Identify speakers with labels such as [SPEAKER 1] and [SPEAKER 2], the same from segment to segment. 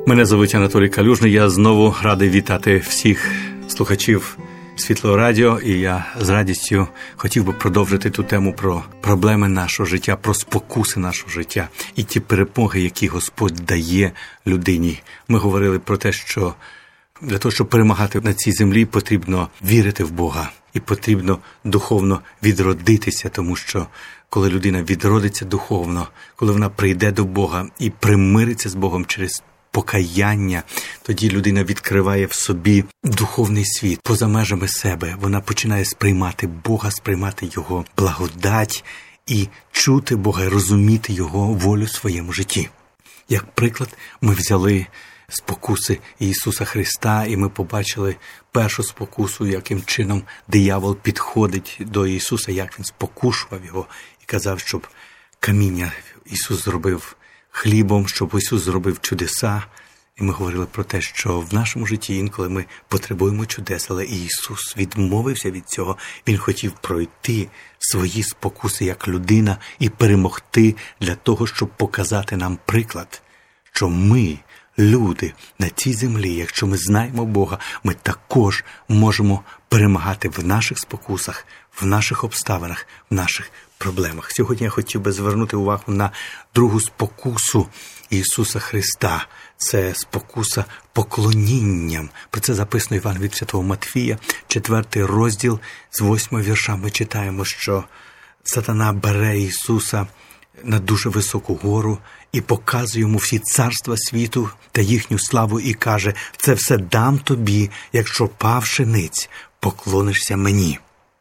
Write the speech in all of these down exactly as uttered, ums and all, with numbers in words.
[SPEAKER 1] Мене звуть Анатолій Калюжний, я знову радий вітати всіх слухачів Світлого Радіо, і я з радістю хотів би продовжити ту тему про проблеми нашого життя, про спокуси нашого життя і ті перемоги, які Господь дає людині. Ми говорили про те, що для того, щоб перемагати на цій землі, потрібно вірити в Бога і потрібно духовно відродитися, тому що коли людина відродиться духовно, коли вона прийде до Бога і примириться з Богом через покаяння, тоді людина відкриває в собі духовний світ поза межами себе. Вона починає сприймати Бога, сприймати Його благодать і чути Бога, і розуміти Його волю в своєму житті. Як приклад, ми взяли спокуси Ісуса Христа, і ми побачили першу спокусу, яким чином диявол підходить до Ісуса, як він спокушував Його і казав, щоб каміння Ісус зробив хлібом, щоб Ісус зробив чудеса. І ми говорили про те, що в нашому житті інколи ми потребуємо чудес, але Ісус відмовився від цього. Він хотів пройти свої спокуси як людина і перемогти для того, щоб показати нам приклад, що ми, люди на цій землі, якщо ми знаємо Бога, ми також можемо перемагати в наших спокусах, в наших обставинах, в наших проблемах. Сьогодні я хотів би звернути увагу на другу спокусу Ісуса Христа. Це спокуса поклонінням. Про це записано Іван від Святого Матфія, четвертий розділ, з восьмого вірша ми читаємо, що сатана бере Ісуса на дуже високу гору і показує йому всі царства світу та їхню славу і каже: «Це все дам тобі, якщо, павши ниць, поклонишся мені».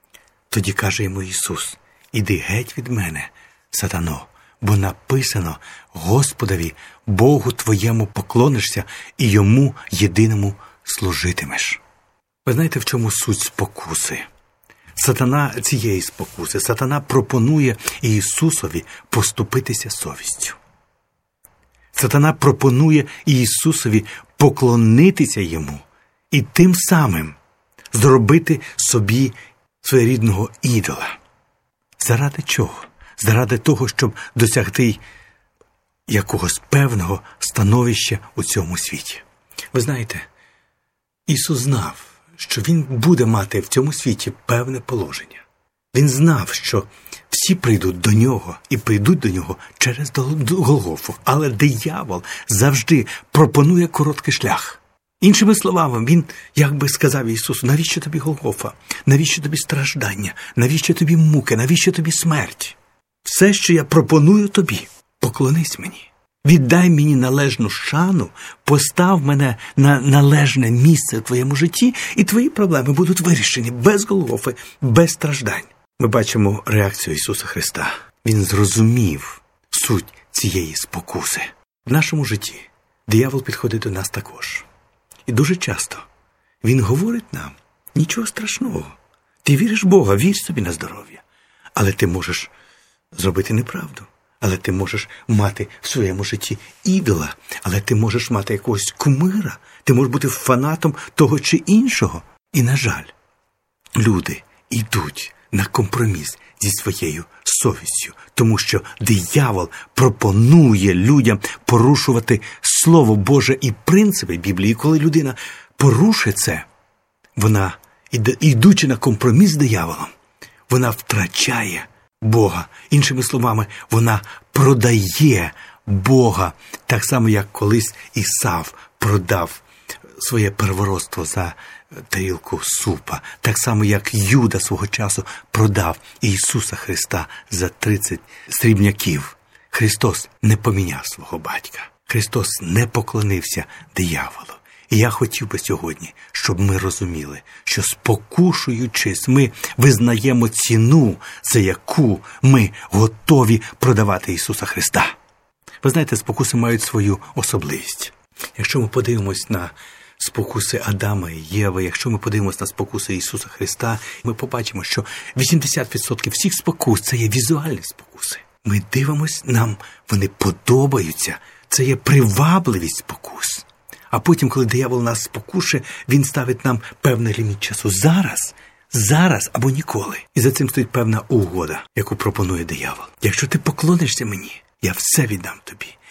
[SPEAKER 1] Тоді каже йому Ісус: «Іди геть від мене, сатано, бо написано: Господові, Богу твоєму поклонишся і Йому єдиному служитимеш». Ви знаєте, в чому суть спокуси? Сатана цієї спокуси, сатана пропонує Ісусові поступитися совістю. Сатана пропонує Ісусові поклонитися Йому і тим самим зробити собі своєрідного ідола. Заради чого? Заради того, щоб досягти якогось певного становища у цьому світі. Ви знаєте, Ісус знав, що Він буде мати в цьому світі певне положення. Він знав, що всі прийдуть до Нього і прийдуть до Нього через Голгофу. Але диявол завжди пропонує короткий шлях. Іншими словами, він якби сказав Ісусу: навіщо тобі Голгофа? Навіщо тобі страждання? Навіщо тобі муки? Навіщо тобі смерть? Все, що я пропоную тобі, поклонись мені. Віддай мені належну шану, постав мене на належне місце в твоєму житті, і твої проблеми будуть вирішені без Голгофи, без страждань. Ми бачимо реакцію Ісуса Христа. Він зрозумів суть цієї спокуси. В нашому житті диявол підходить до нас також. І дуже часто він говорить нам: нічого страшного, ти віриш в Бога, вір собі на здоров'я. Але ти можеш зробити неправду. Але ти можеш мати в своєму житті ідола. Але ти можеш мати якогось кумира. Ти можеш бути фанатом того чи іншого. І, на жаль, люди йдуть на компроміс зі своєю совістю. Тому що диявол пропонує людям порушувати Слово Боже і принципи Біблії. Коли людина порушує це, вона, йдучи на компроміс з дияволом, вона втрачає Бога. Іншими словами, вона продає Бога, так само, як колись Ісав продав своє первородство за тарілку супа, так само, як Юда свого часу продав Ісуса Христа за тридцять срібняків. Христос не поміняв свого батька. Христос не поклонився дияволу. І я хотів би сьогодні, щоб ми розуміли, що спокушуючись, ми визнаємо ціну, за яку ми готові продавати Ісуса Христа. Ви знаєте, спокуси мають свою особливість. Якщо ми подивимось на спокуси Адама і Єви, якщо ми подивимось на спокуси Ісуса Христа, ми побачимо, що вісімдесят відсотків всіх спокус – це є візуальні спокуси. Ми дивимось, нам вони подобаються, це є привабливість спокус. А потім, коли диявол нас спокушує, він ставить нам певний ліміт часу. Зараз, зараз або ніколи. І за цим стоїть певна угода, яку пропонує диявол. Якщо ти поклонишся мені, я все віддам тобі.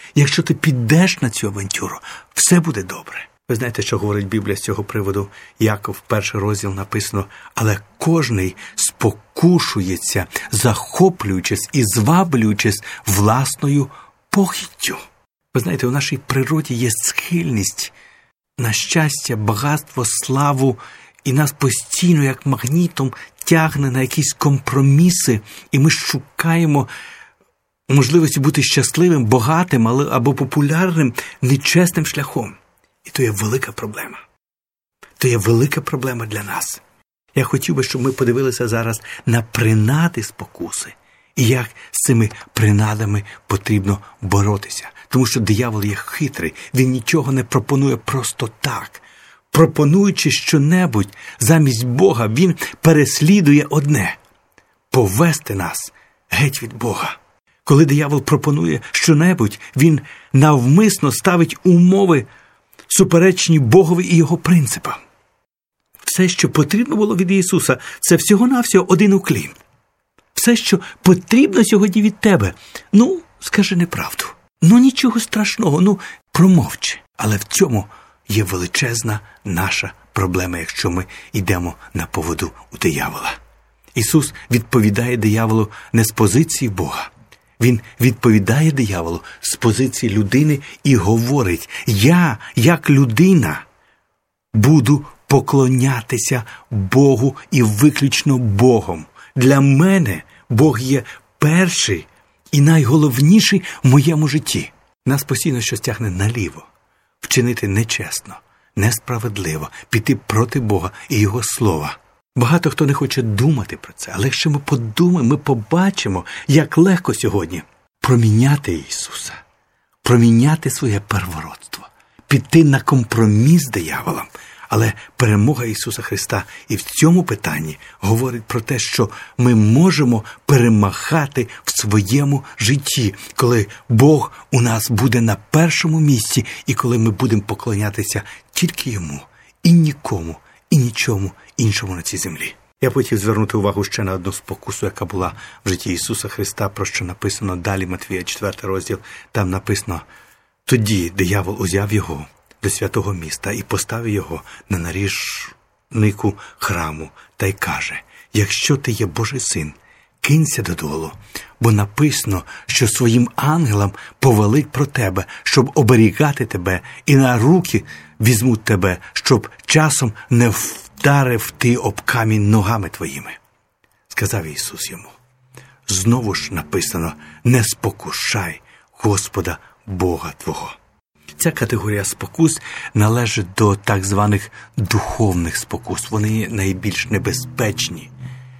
[SPEAKER 1] Якщо ти підеш на цю авантюру, все буде добре. Ви знаєте, що говорить Біблія з цього приводу? Яков, перший розділ написано: але кожний спокушується, захоплюючись і зваблюючись власною похіттю. Ви знаєте, у нашій природі є схильність на щастя, багатство, славу, і нас постійно, як магнітом, тягне на якісь компроміси, і ми шукаємо можливості бути щасливим, багатим або популярним нечесним шляхом. І то є велика проблема. То є велика проблема для нас. Я хотів би, щоб ми подивилися зараз на принади спокуси і як з цими принадами потрібно боротися. Тому що диявол є хитрий, він нічого не пропонує просто так. Пропонуючи щонебудь замість Бога, він переслідує одне – повести нас геть від Бога. Коли диявол пропонує щонебудь, він навмисно ставить умови, суперечні Богові і його принципам. Все, що потрібно було від Ісуса, це всього-навсього один уклін. Все, що потрібно сьогодні від тебе, ну, скажи неправду. Ну, нічого страшного, ну, промовчи. Але в цьому є величезна наша проблема, якщо ми йдемо на поводу у диявола. Ісус відповідає дияволу не з позиції Бога. Він відповідає дияволу з позиції людини і говорить: я, як людина, буду поклонятися Богу і виключно Богом. Для мене Бог є перший і найголовніший в моєму житті. Нас постійно щось тягне наліво. Вчинити нечесно, несправедливо, піти проти Бога і Його Слова. Багато хто не хоче думати про це, але якщо ми подумаємо, ми побачимо, як легко сьогодні проміняти Ісуса, проміняти своє первородство, піти на компроміс з дияволом. Але перемога Ісуса Христа і в цьому питанні говорить про те, що ми можемо перемагати в своєму житті, коли Бог у нас буде на першому місці і коли ми будемо поклонятися тільки Йому і нікому, і нічому іншому на цій землі. Я хотів звернути увагу ще на одну спокусу, яка була в житті Ісуса Христа, про що написано далі, Матвія, четвертий розділ. Там написано: тоді диявол узяв його до святого міста і поставив його на наріжнику храму та й каже: якщо ти є Божий син, кинься додолу, бо написано, що своїм ангелам повелить про тебе, щоб оберігати тебе, і на руки візьмуть тебе, щоб часом не вдарив ти об камінь ногами твоїми. Сказав Ісус йому: знову ж написано: не спокушай Господа Бога твого. Ця категорія спокус належить до так званих духовних спокус. Вони найбільш небезпечні.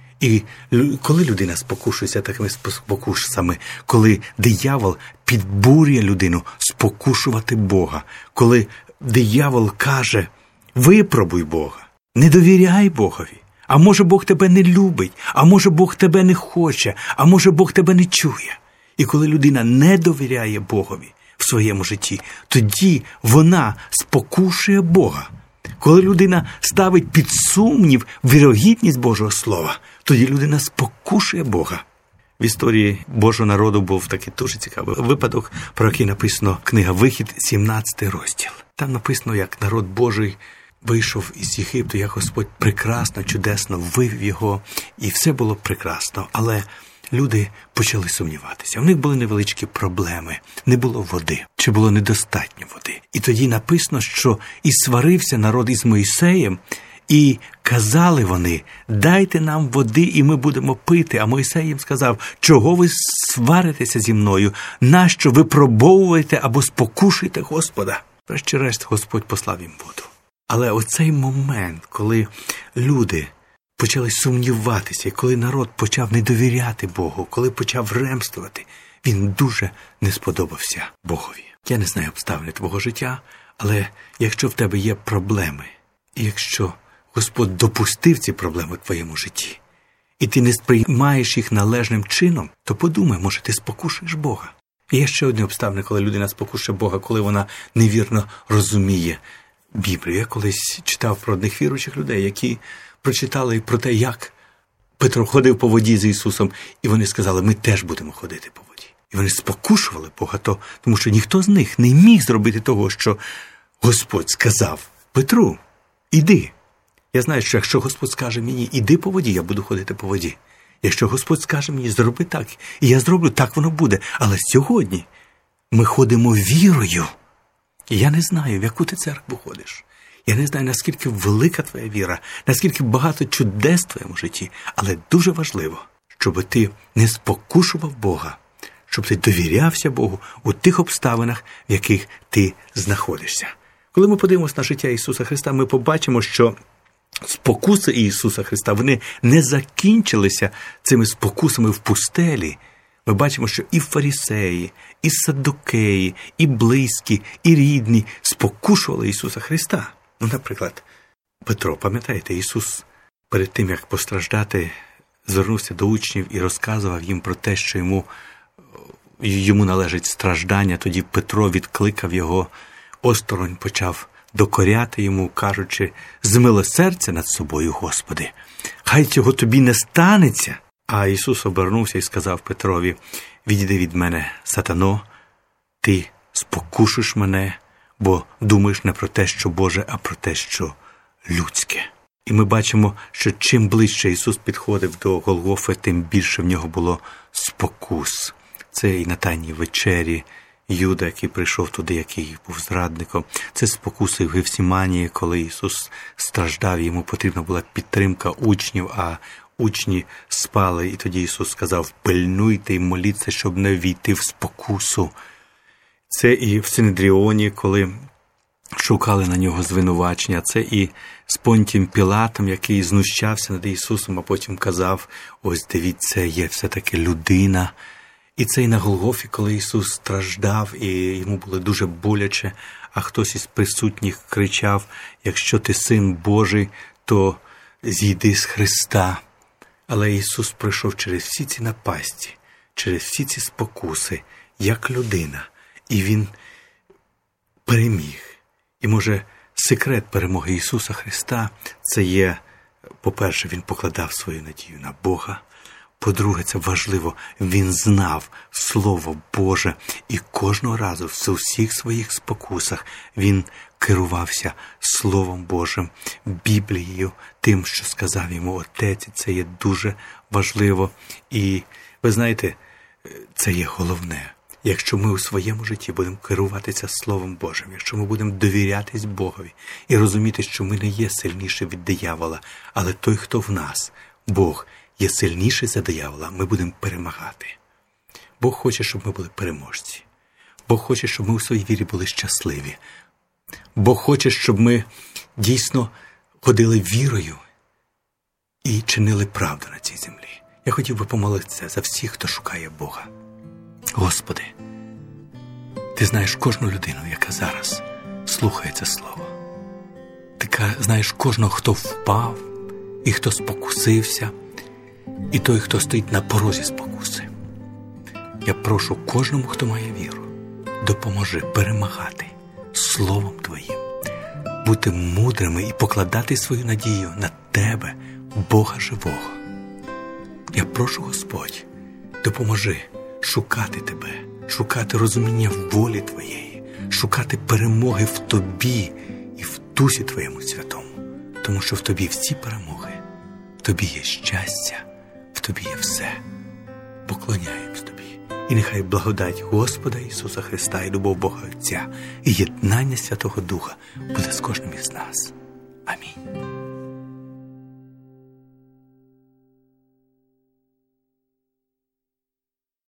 [SPEAKER 1] І коли людина спокушується такими спокусами, коли диявол підбурює людину спокушувати Бога, коли диявол каже: випробуй Бога, не довіряй Богові, а може Бог тебе не любить, а може Бог тебе не хоче, а може Бог тебе не чує. І коли людина не довіряє Богові в своєму житті, тоді вона спокушує Бога. Коли людина ставить під сумнів вірогідність Божого Слова, тоді людина спокушує Бога. В історії Божого народу був такий дуже цікавий випадок, про який написано книга «Вихід», сімнадцятий розділ. Там написано, як народ Божий вийшов із Єгипту, як Господь прекрасно, чудесно вивів його, і все було прекрасно, але люди почали сумніватися. У них були невеличкі проблеми. Не було води. Чи було недостатньо води. І тоді написано, що і сварився народ із Мойсеєм, і казали вони: дайте нам води, і ми будемо пити. А Мойсей їм сказав: чого ви сваритеся зі мною? Нащо випробовуєте або спокушуєте Господа? Врешті-решт Господь послав їм воду. Але оцей момент, коли люди почали сумніватися, і коли народ почав не довіряти Богу, коли почав ремствувати, він дуже не сподобався Богові. Я не знаю обставини твого життя, але якщо в тебе є проблеми, і якщо Господь допустив ці проблеми в твоєму житті, і ти не сприймаєш їх належним чином, то подумай, може ти спокушуєш Бога. І є ще одні обставини, коли людина спокушує Бога, коли вона невірно розуміє Біблію. Я колись читав про одних віруючих людей, які прочитали про те, як Петро ходив по воді з Ісусом, і вони сказали: ми теж будемо ходити по воді. І вони спокушували Бога, то, тому що ніхто з них не міг зробити того, що Господь сказав Петру: іди. Я знаю, що якщо Господь скаже мені: іди по воді, я буду ходити по воді. Якщо Господь скаже мені: зроби так, і я зроблю, так воно буде. Але сьогодні ми ходимо вірою. І я не знаю, в яку ти церкву ходиш. Я не знаю, наскільки велика твоя віра, наскільки багато чудес в твоєму житті. Але дуже важливо, щоб ти не спокушував Бога, щоб ти довірявся Богу у тих обставинах, в яких ти знаходишся. Коли ми подивимося на життя Ісуса Христа, ми побачимо, що спокуси Ісуса Христа, вони не закінчилися цими спокусами в пустелі. Ми бачимо, що і фарисеї, і саддукеї, і близькі, і рідні спокушували Ісуса Христа. Ну, наприклад, Петро, пам'ятаєте, Ісус перед тим, як постраждати, звернувся до учнів і розказував їм про те, що йому, йому належить страждання. Тоді Петро відкликав його осторонь, почав докоряти йому, кажучи: «Змилосердься над собою, Господи, хай цього тобі не станеться». А Ісус обернувся і сказав Петрові: «Відійди від мене, сатано, ти спокушиш мене, бо думаєш не про те, що Боже, а про те, що людське». І ми бачимо, що чим ближче Ісус підходив до Голгофи, тим більше в нього було спокус. Це і на Тайній вечері Юда, який прийшов туди, який був зрадником. Це спокуси в Гефсіманії, коли Ісус страждав, йому потрібна була підтримка учнів, а учні спали. І тоді Ісус сказав: «Пильнуйте і моліться, щоб не війти в спокусу». Це і в Синедріоні, коли шукали на нього звинувачення. Це і з Понтієм Пілатом, який знущався над Ісусом, а потім казав: «Ось дивіться, є все-таки людина». І це і на Голгофі, коли Ісус страждав, і йому було дуже боляче, а хтось із присутніх кричав: «Якщо ти Син Божий, то зійди з Христа». Але Ісус пройшов через всі ці напасті, через всі ці спокуси, як людина. І Він переміг. І, може, секрет перемоги Ісуса Христа – це є, по-перше, Він покладав свою надію на Бога. По-друге, це важливо, Він знав Слово Боже, і кожного разу в усіх своїх спокусах Він керувався Словом Божим, Біблією, тим, що сказав йому Отець. Це є дуже важливо. І, ви знаєте, це є головне. Якщо ми у своєму житті будемо керуватися Словом Божим, якщо ми будемо довірятись Богові і розуміти, що ми не є сильніші від диявола, але той, хто в нас, Бог, є сильніший за диявола, ми будемо перемагати. Бог хоче, щоб ми були переможці. Бог хоче, щоб ми у своїй вірі були щасливі. Бог хоче, щоб ми дійсно ходили вірою і чинили правду на цій землі. Я хотів би помолитися за всіх, хто шукає Бога. Господи, Ти знаєш кожну людину, яка зараз слухає це слово. Ти знаєш кожного, хто впав, і хто спокусився, і той, хто стоїть на порозі спокуси. Я прошу кожному, хто має віру, допоможи перемагати Словом Твоїм, бути мудрими і покладати свою надію на Тебе, Бога живого. Я прошу, Господь, допоможи шукати Тебе, шукати розуміння в волі Твоєї, шукати перемоги в Тобі і в Дусі Твоєму Святому, тому що в Тобі всі перемоги, в Тобі є щастя, в Тобі є все. Поклоняємось Тобі. І нехай благодать Господа Ісуса Христа і любов Бога Отця і єднання Святого Духа буде з кожним із нас. Амінь.